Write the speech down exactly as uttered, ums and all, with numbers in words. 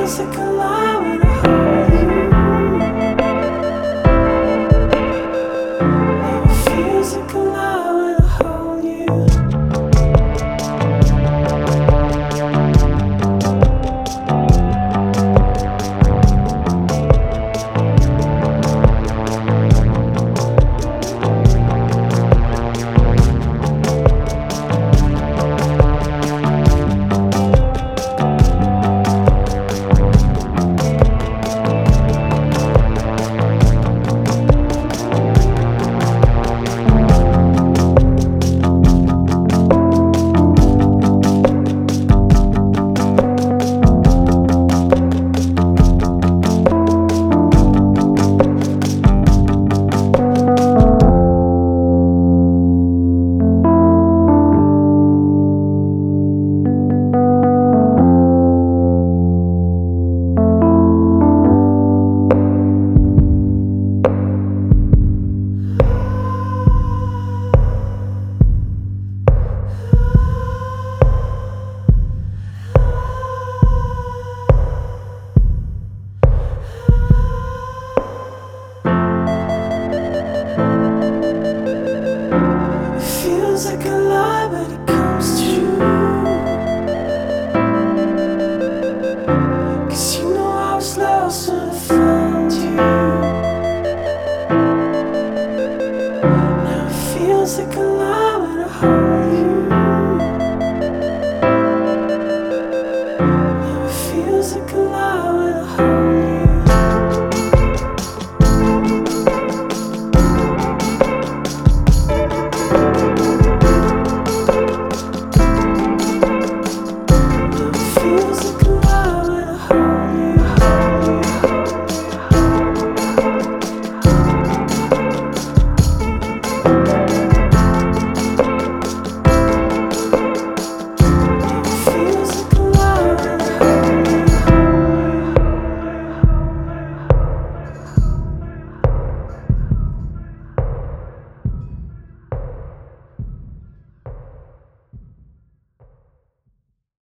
feels like a lie when I hold you. Now it feels like a lie when I hold you. Feels like a lie, but it comes true. 'Cause you know I was lost when I found you. Now it feels like a lie when I hold you. Now it feels like a